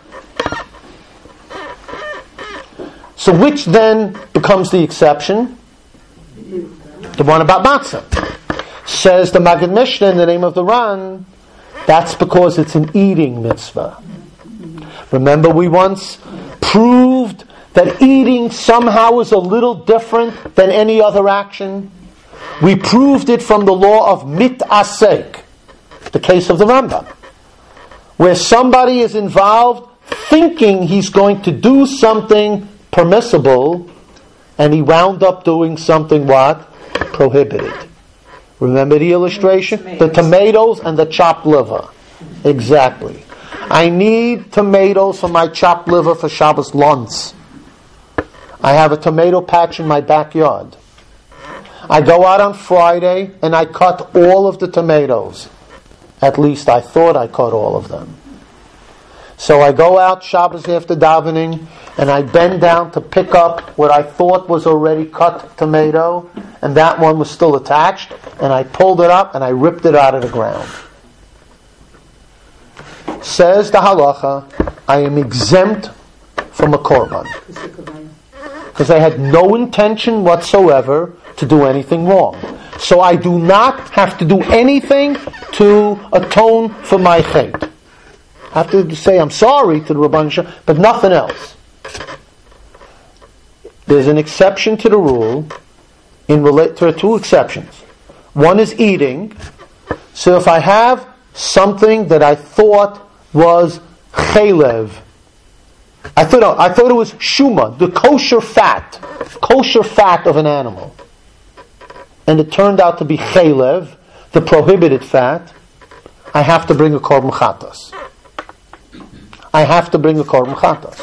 S1: So which then becomes the exception? The one about matzah. Says the Maggid Mishnah in the name of the Ran, that's because it's an eating mitzvah. Remember, we once proved that eating somehow is a little different than any other action? We proved it from the law of mit'asek, the case of the Rambam, where somebody is involved thinking he's going to do something permissible, and he wound up doing something what? Prohibited. Remember the illustration? The tomatoes and the chopped liver. Exactly. I need tomatoes for my chopped liver for Shabbos lunch. I have a tomato patch in my backyard. I go out on Friday and I cut all of the tomatoes. At least I thought I cut all of them. So I go out Shabbos after davening and I bend down to pick up what I thought was already cut tomato, and that one was still attached, and I pulled it up and I ripped it out of the ground. Says the halacha, I am exempt from a korban, because I had no intention whatsoever to do anything wrong. So I do not have to do anything to atone for my chait. I have to say I'm sorry to the Rabban Shem, but nothing else. There's an exception to the rule. There are two exceptions. One is eating. So if I have something that I thought was chaylev, I thought it was shuma, the kosher fat of an animal, and it turned out to be chaylev, the prohibited fat, I have to bring a korban chatas. I have to bring a korban chatas.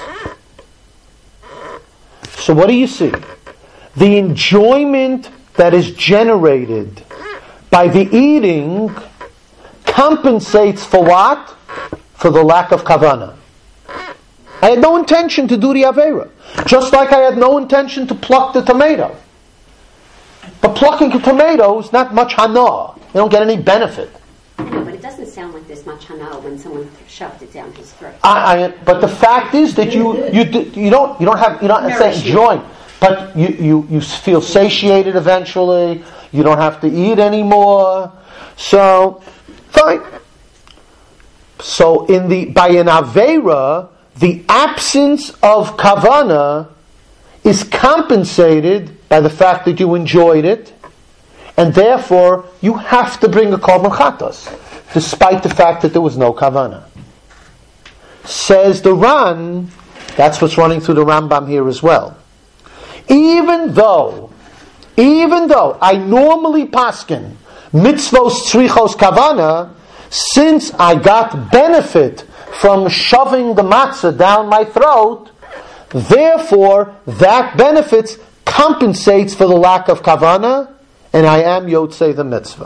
S1: So what do you see? The enjoyment that is generated by the eating compensates for what? For the lack of kavanah. I had no intention to do the Aveira. Just like I had no intention to pluck the tomato. But plucking a tomato is not much hana. You don't get any benefit.
S4: I know, but it doesn't sound like there's much hana when someone shoved it down his throat.
S1: But the fact is that you don't say enjoy, but you feel satiated eventually. You don't have to eat anymore. So fine. So by an Aveira, the absence of kavana is compensated by the fact that you enjoyed it, and therefore you have to bring a korban chatas, despite the fact that there was no kavana. Says the Ran, that's what's running through the Rambam here as well. Even though I normally paskin mitzvos tzrichos kavana, since I got benefit from shoving the matzah down my throat, therefore that benefits compensates for the lack of kavana, and I am yotzei the mitzvah.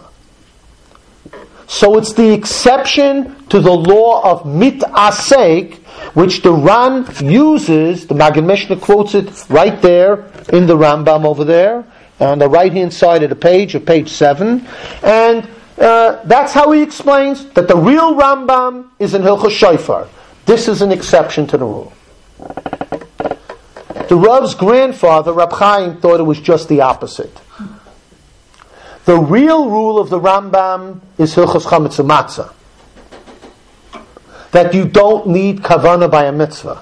S1: So it's the exception to the law of mit'asek, which the Ran uses. The Magen Mishnah quotes it right there in the Rambam over there, on the right hand side of the page, of page 7, and that's how he explains that the real Rambam is in Hilchos Shofar. This is an exception to the rule. The Rav's grandfather, Rab Chaim, thought it was just the opposite. The real rule of the Rambam is Hilchos Chametz Matzah, that you don't need kavanah by a mitzvah.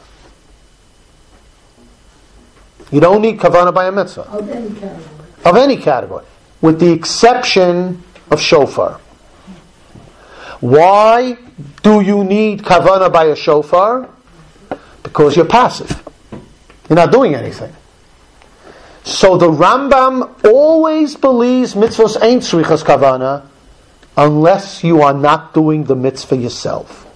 S1: You don't need kavanah by a mitzvah.
S5: Of any category.
S1: Of any category. With the exception of shofar. Why do you need kavanah by a shofar? Because you're passive. You're not doing anything. So the Rambam always believes mitzvahs ain't tzrichas kavanah unless you are not doing the mitzvah yourself.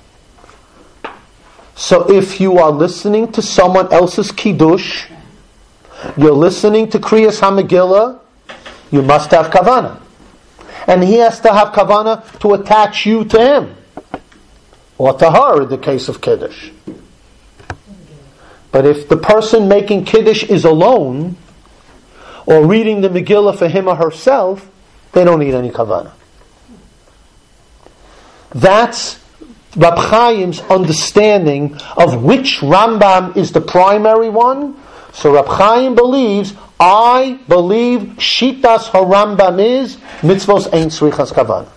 S1: So if you are listening to someone else's kiddush, you're listening to Kriyas HaMegillah, you must have kavanah. And he has to have kavanah to attach you to him. Or to her in the case of kiddush. But if the person making kiddush is alone, or reading the Megillah for him or herself, they don't need any kavanah. That's Rab Chaim's understanding of which Rambam is the primary one. So Rab Chaim believes, I believe Shitas HaRambam is mitzvos ein tzrichas kavanah.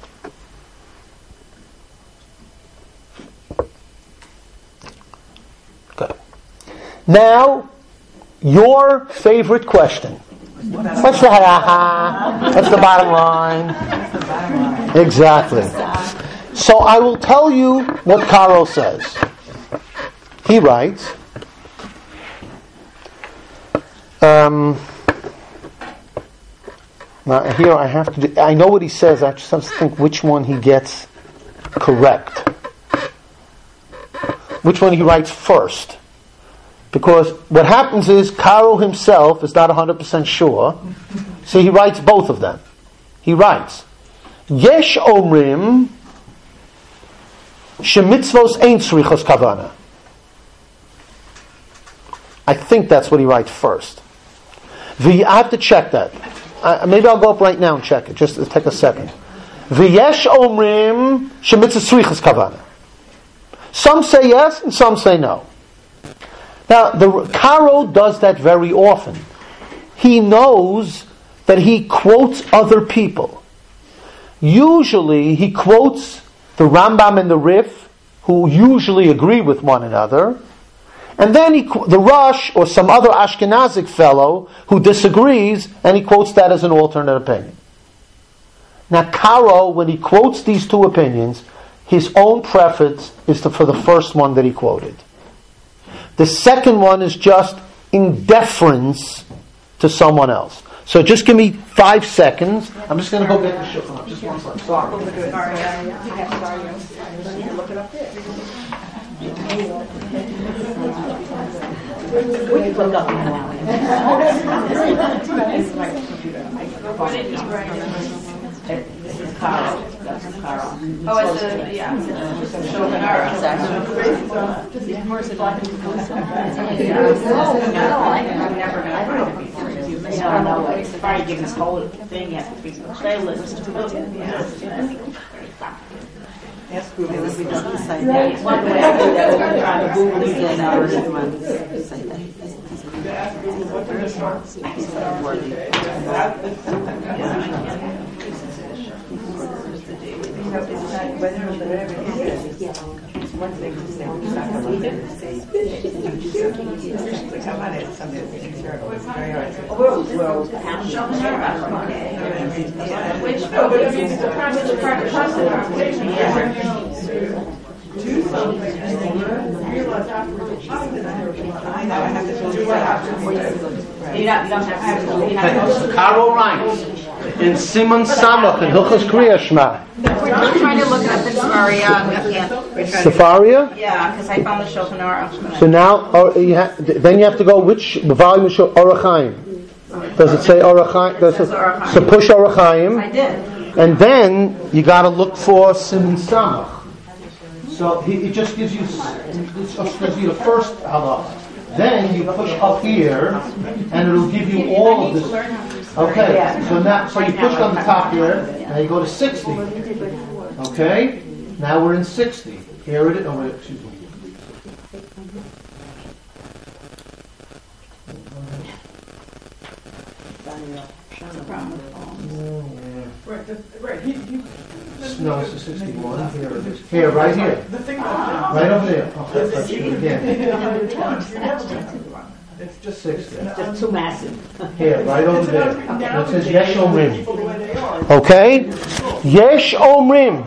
S1: Now, your favorite question. What's the What's the bottom line? Exactly. So I will tell you what Karo says. He writes, now here I have to I know what he says, I just have to think which one he gets correct. Which one he writes first. Because what happens is Karo himself is not 100% sure, so he writes both of them. He writes, Yesh omrim shemitzvos ein tzrichos kavana. I think that's what he writes first. I have to check that. Maybe I'll go up right now and check it. Just take a second. V'yesh omrim shemitzvos tzrichos kavana. Some say yes and some say no. Now, the Karo does that very often. He knows that he quotes other people. Usually, he quotes the Rambam and the Rif, who usually agree with one another, and then the Rosh or some other Ashkenazic fellow who disagrees, and he quotes that as an alternate opinion. Now, Karo, when he quotes these two opinions, his own preference is for the first one that he quoted. The second one is just in deference to someone else. So just give me 5 seconds. I'm just going to go get the shulchan. Just one second. Sorry.
S7: We can look up now. This is Carl. That's Carl.
S2: Oh, it's
S7: It's probably given this whole thing. You have to be playlist. That's good. We don't say that. One way I do that, we're trying to Google these and ours and say that.
S1: Karo writes in Simon Samach in Hilchos Kriya Shema.
S2: We're trying to look at the Sefaria and we can't.
S1: Sefaria?
S2: Yeah, because I found the Shulchan Aruch.
S1: So now, then you have to go which volume is Orach Chaim? Does it say Orach Chaim? So push Orach Chaim.
S2: I did.
S1: And then you got to look for Simon Samach. So it just gives you the first halacha. Then you push up here, and it'll give you all of this. Okay, so you push on the top here, and you go to 60. Okay, now we're in 60. Here it is. Oh, wait, excuse me. No, it's a 61. Here it is. Here, right here. Right over there. Okay, let's do it again. It's just 60.
S7: It's just too massive.
S1: Here, right over there. It says Yesh Omrim. Okay? Yesh Omrim.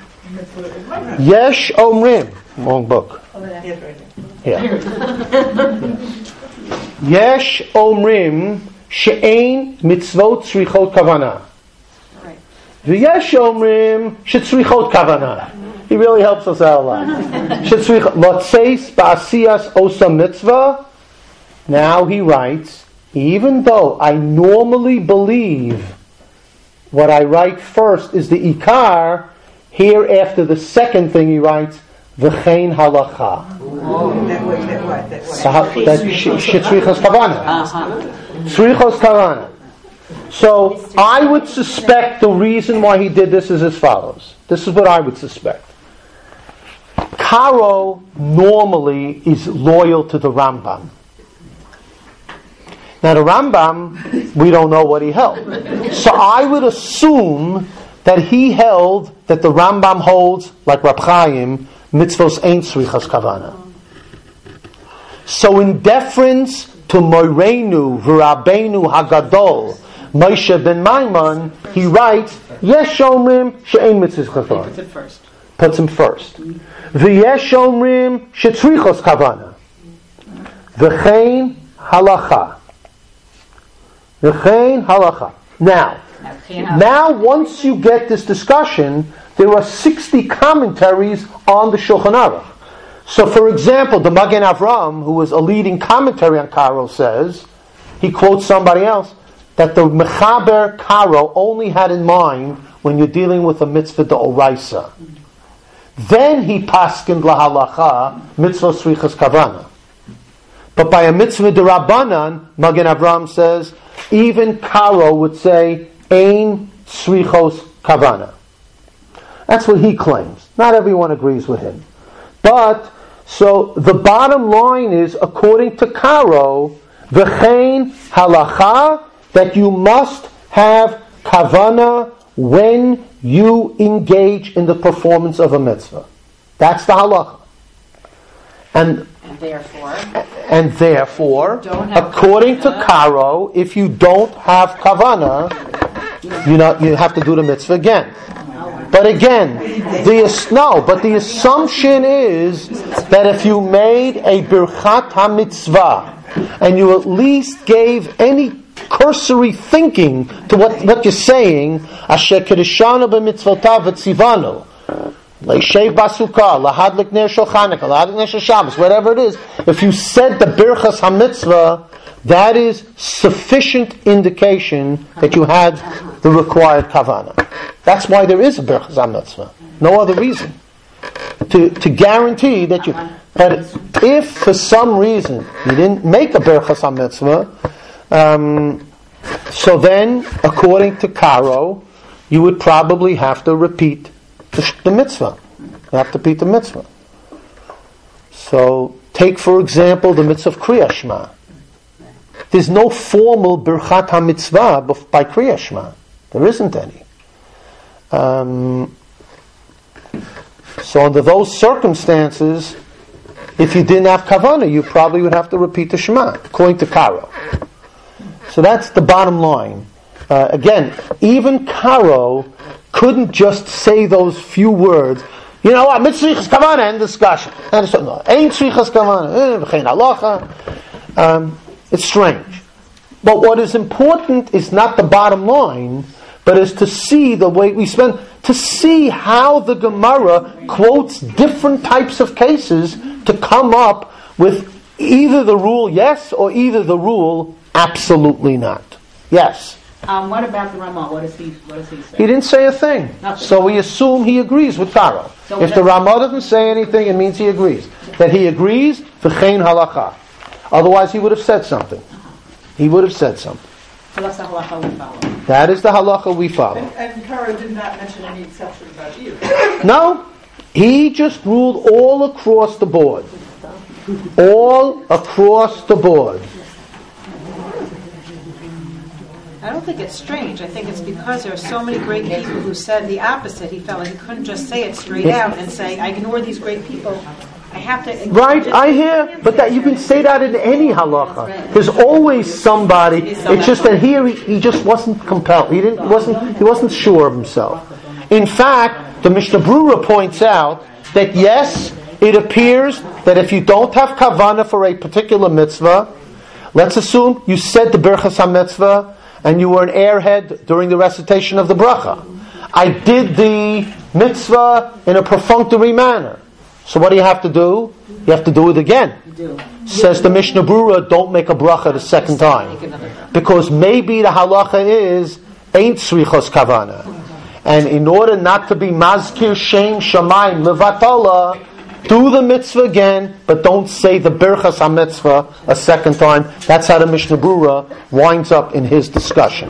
S1: Yesh Omrim. Long book. Here. Yesh Omrim she'ein mitzvot tzrichot kavana. V'yesh Omrim she'tzrichot kavana. He really helps us out a lot. She'tzrichot lotzeis ba'asiyas osa mitzvah. Now he writes, even though I normally believe what I write first is the ikar, here after the second thing he writes, v'chein halacha. That she'tzrichos kavana. Tzrichos kavana. So I would suspect the reason why he did this is as follows. This is what I would suspect. Karo normally is loyal to the Rambam. Now the Rambam, we don't know what he held. So I would assume that he held that the Rambam holds, like Rab Chaim, mitzvos ein tzrichas kavana. So in deference to Moreinu V'Rabbeinu Hagadol Moshe ben Maimon, he writes, Yesh Omrim she'ein mitzvahs kavana.
S7: Puts it first.
S1: Puts him first. V'yesh Omrim she'tzrichos kavana. V'chein halacha. V'chein halacha. Now, once you get this discussion, there are 60 commentaries on the Shulchan Aruch. So, for example, the Magen Avram, who was a leading commentary on Karo, says, he quotes somebody else, that the Mechaber Karo only had in mind when you're dealing with a mitzvah d'oraisa. Then he paskined lahalacha mitzvah srichas kavana. But by a mitzvah d'Rabbanan, Magen Avram says, even Karo would say, ein srichos kavana. That's what he claims. Not everyone agrees with him. But, so the bottom line is, according to Karo, v'chein halacha, that you must have kavana when you engage in the performance of a mitzvah. That's the halacha. And therefore, according to Karo, if you don't have kavana, you have to do the mitzvah again. But again, the assumption is that if you made a birchat ha-mitzvah and you at least gave any cursory thinking to what you're saying, asher kedeshanu b'mitzvotav v'tzivanu, leishev basukah, lahadlik ner shel Chanukah, lahadlik ner shel Shabbos, whatever it is, if you said the birchas ha-mitzvah, that is sufficient indication that you had the required kavana. That's why there is a birchas ha-mitzvah. No other reason. To guarantee that you... But if for some reason you didn't make a birchas ha-mitzvah, so then, according to Karo, you would probably have to repeat the mitzvah. You have to repeat the mitzvah. So, take for example the mitzvah of Kriyas Shema. There's no formal birchat ha-mitzvah by Kriyas Shema. There isn't any. So under those circumstances, if you didn't have kavanah, you probably would have to repeat the Shema, according to Karo. So that's the bottom line. Again, even Karo couldn't just say those few words. You know what? Mitzrichas kavana, end discussion. Ain't tzrichas kavana. V'chein halacha. It's strange. But what is important is not the bottom line, but is to see the way we spend, to see how the Gemara quotes different types of cases to come up with either the rule yes or either the rule absolutely not. Yes.
S7: What about the Ramah? What does he say?
S1: He didn't say a thing.
S7: Nothing.
S1: So we assume he agrees with Karo.
S7: So
S1: if the Ramah doesn't say anything, it means he agrees. That he agrees, v'chein halacha. Otherwise he would have said something. He would have said something.
S7: So that's the halacha we follow.
S1: That is the halacha we follow.
S3: And Karo did not mention any exception about you.
S1: No. He just ruled all across the board. All across the board.
S8: I don't think it's strange. I think it's because there are so many great people who said the opposite. He felt like he couldn't just say it straight out and say, I ignore these great people. I have to...
S1: Right, I hear, but that you can say that in any halacha. There's always somebody. It's just that here he just wasn't compelled. He wasn't sure of himself. In fact, the Mishnah Brura points out that yes, it appears that if you don't have kavanah for a particular mitzvah, let's assume you said the birchas ha-mitzvah and you were an airhead during the recitation of the bracha. I did the mitzvah in a perfunctory manner. So what do you have to do? You have to do it again. Says the Mishnah Brura, don't make a bracha the second time. Because maybe the halacha is, ain't srichos kavana. And in order not to be mazkir shem shamayim levatala, do the mitzvah again, but don't say the birchas ha-mitzvah a second time. That's how the Mishnah Brura winds up in his discussion.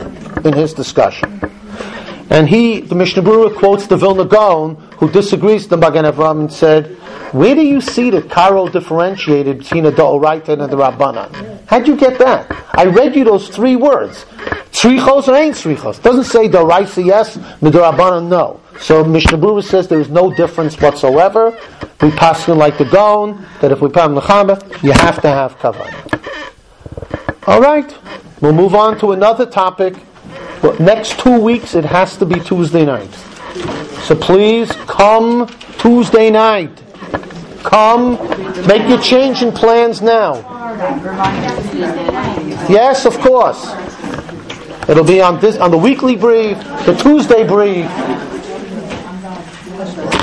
S1: And the Mishnah Brura quotes the Vilna Gaon, who disagrees with the Magen Avram and said, where do you see that Karo differentiated between a D'oraita and a Rabbanan? How'd you get that? I read you those three words. Tzrichos or ain't tzrichos. Doesn't say D'oraita yes, D'Rabbanan no. So Mishnah Berurah says there is no difference whatsoever. We pass it like the Gaon, that if we put on Nechama, you have to have kavanah. All right, we'll move on to another topic. But next 2 weeks, it has to be Tuesday night. So please come Tuesday night. Come, make your change in plans now. Yes, of course. It'll be on the weekly brief, the Tuesday brief.